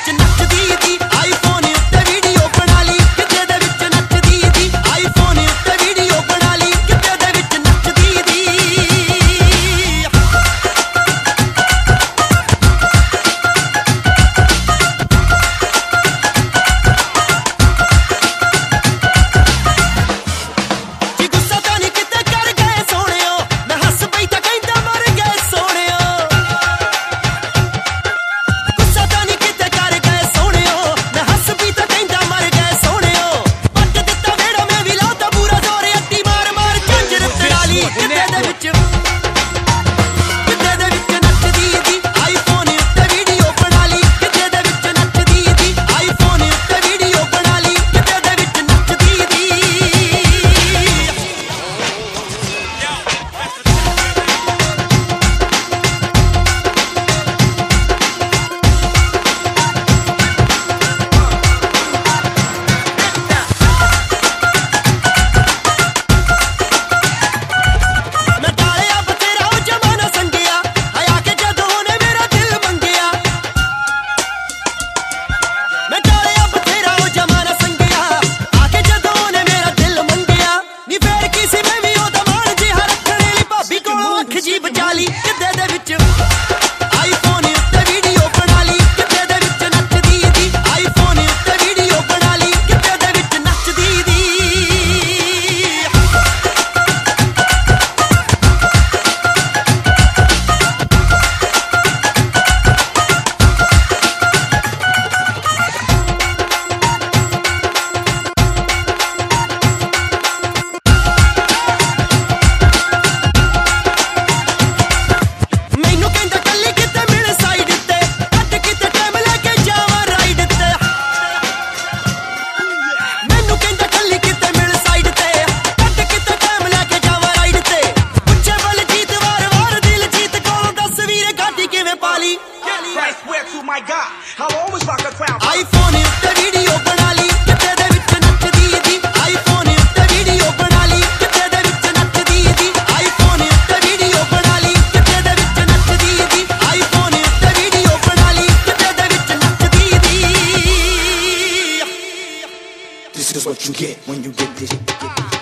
ਵਿੱਚ ਨੱਚਦੀ ਦੀ ਆਈਫੋਨ ਉੱਤੇ ਵੀਡੀਓ ਬਣਾ ਲਈ ਕਿਤੇ ਦੇ ਵਿੱਚ ਨੱਚਦੀ ਦੀ ਆਈਫੋਨ ਉੱਤੇ ਵੀਡੀਓ ਬਣਾ ਲਈ ਕਿਤੇ ਦੇ ਵਿੱਚ ਨੱਚਦੀ ਦੀ ਜੀ ਗੁੱਸਾ ਤਾਂ ਨਹੀਂ ਕਿਤੇ ਕਰ ਗਏ ਸੋਹਣਿਓ ਮੈਂ ਹੱਸ ਪਈ ਤਾਂ ਕਹਿੰਦਾ ਮਰ ਗਏ ਸੋਹਣਿਓ ਗੁੱਸਾ ਤਾਂ ਨਹੀਂ ਕਿਤੇ ਕਰ ਗਏ ਸੋਹਣਿਓ ਮੈਂ ਹੱਸ ਪਈ ਤਾਂ ਕਹਿੰਦਾ ਮਰ ਗਏ ਸੋਹਣਿਓ ਪੱਟ ਦਿੱਤਾ ਵੇੜਾ ਮੈਂ ਵੀ ਲਾਉਂਦਾ ਪੂਰਾ ਜ਼ੋਰ ਅੱਤੀ ਮਾਰ ਮਾਰ ਝੰਜਰ ਤੜਾ ਲਈ ਕਿਤੇ ਦੇ ਵਿੱਚ ਨੱਚਦੀ ਦੀ ਆਈਫੋਨ ਉੱਤੇ ਵੀਡੀਓ ਬਣਾ ਲਈ ਕਿਤੇ ਦੇ ਵਿੱਚ ਨੱਚਦੀ ਦੀ ਆਈਫੋਨ ਉੱਤੇ ਵੀਡੀਓ ਬਣਾ ਲਈ ਕਿਤੇ ਦੇ ਵਿੱਚ ਨੱਚਦੀ ਦੀ ਮੈਂ ਟਾਲਿਆ ਬਥੇਰਾ ਉਹ ਜ਼ਮਾਨਾ ਸੰਗਿਆ ਹਯਾ ਕੇ ਜਦੋਂ ਉਹਨੇ ਮੇਰਾ ਦਿਲ ਮੰਗਿਆ ਮੈਂ ਟਾਲਿਆ ਬਥੇਰਾ ਉਹ ਜ਼ਮਾਨਾ ਸੰਗਿਆ ਆ ਕੇ ਜਦੋਂ ਉਹਨੇ ਮੇਰਾ ਦਿਲ ਮੰਗਿਆ ਨੀ ਫੇਰ ਕੀ ਸੀ ਮੈਂ ਵੀ ਉਹਦਾ ਮਾਣ ਜਿਹਾ ਰੱਖਣ ਲਈ ਭਾਬੀ ਕੋਲੋਂ ਅੱਖ ਜੀ ਬਚਾ ਲਈ ਕਿਤੇ ਦੇ ਵਿੱਚ ਆਈਫੋਨ ਉੱਤੇ ਵੀਡੀਓ ਬਣਾ ਲਈ ਕਿਤੇ ਦੇ ਵਿੱਚ ਨੱਚਦੀ ਦੀ ਆਈਫੋਨ ਉੱਤੇ ਵੀਡੀਓ ਬਣਾ ਲਈ ਕਿਤੇ ਦੇ ਵਿੱਚ ਨੱਚਦੀ ਦੀ ਮੈਨੂੰ ਕਹਿੰਦਾ ਕੱਲੀ ਕਿਤੇ ਮਿਲ ਸਾਈਡ ਤੇ ਕੱਟ ਕਿਤੇ ਟਾਈਮ ਲੈ ਕੇ ਜਾਵਾਂ ਰਾਈਡ ਤੇ ਮੈਨੂੰ ਕਹਿੰਦਾ ਕੱਲੀ ਕਿਤੇ ਮਿਲ ਸਾਈਡ ਤੇ ਕੱਟ ਕਿਤੇ ਟਾਈਮ ਲੈ ਕੇ ਜਾਵਾਂ ਰਾਈਡ ਤੇ ਪੁੱਛੇ ਬਲਜੀਤ ਵਾਰ ਦਿਲ ਜੀਤ ਕੋਲੋਂ ਦੱਸ ਵੀਰੇ ਗਾਡੀ ਕਿਵੇਂ ਪਾ ਲਈ Right where to my God, I'll always rock a crown. IPhone ਉੱਤੇ ਵੀਡੀਓ ਬਣਾ ਲਈ ਕਿਤੇ ਦੇ ਵਿੱਚ ਨੱਚਦੀ ਦੀ ਆਈਫੋਨ ਉੱਤੇ ਵੀਡੀਓ ਬਣਾ ਲਈ ਕਿਤੇ ਦੇ ਵਿੱਚ ਨੱਚਦੀ ਦੀ ਆਈਫੋਨ ਉੱਤੇ ਵੀਡੀਓ ਬਣਾ ਲਈ ਕਿਤੇ ਦੇ ਵਿੱਚ ਨੱਚਦੀ ਦੀ ਆਈਫੋਨ ਉੱਤੇ ਵੀਡੀਓ ਬਣਾ ਲਈ ਕਿਤੇ ਦੇ ਵਿੱਚ ਨੱਚਦੀ ਦੀ This is what you get when you get this.